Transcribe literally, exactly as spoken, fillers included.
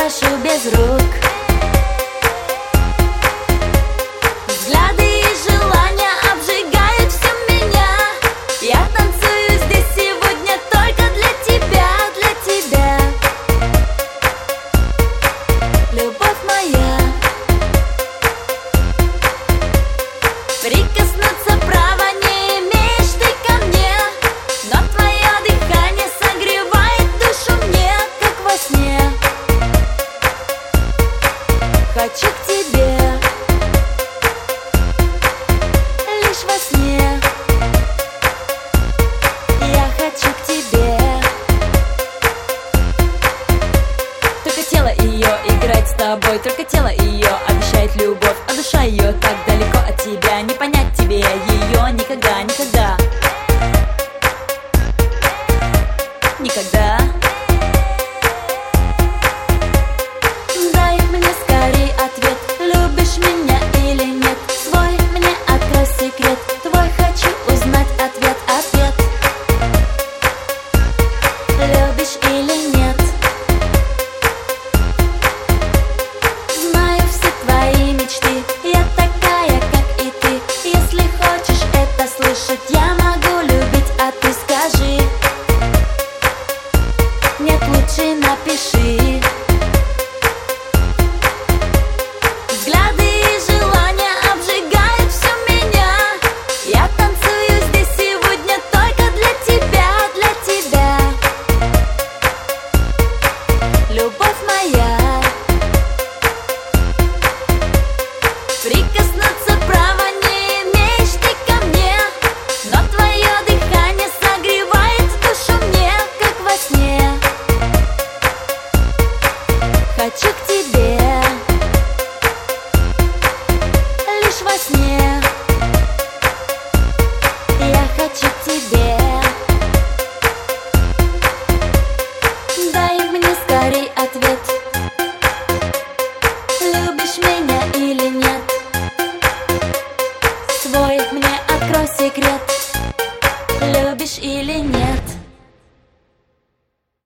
прошу без рук. Взгляды и желания обжигают всю меня. Я танцую здесь сегодня только для тебя, для тебя. Любовь моя, прикоснуться права не имеешь ты ко мне, но твое дыхание согревает душу мне, как во сне. Хочу к тебе лишь во сне. Я хочу к тебе. Только тело ее играет с тобой, только тело ее обещает любовь, а душа ее так далеко от тебя. Не понять тебе ее никогда, никогда, никогда. Дай мне скорей ответ, любишь меня или нет. Свой мне открой секрет, твой хочу узнать ответ, ответ. Любишь или нет? Знаю все твои мечты, я такая, как и ты. Если хочешь это слышать, я могу любить, а ты скажи. Нет, лучше напиши. Взгляды и желания обжигают всю меня. Я танцую здесь сегодня только для тебя, для тебя. Любовь моя, прикоснуться права не имеешь ты ко мне, но твое дыхание согревает душу мне, как во сне. Хочу к тебе лишь во сне. Я хочу к тебе. Дай мне скорей ответ, любишь меня или нет. Свой мне открой секрет, любишь или нет.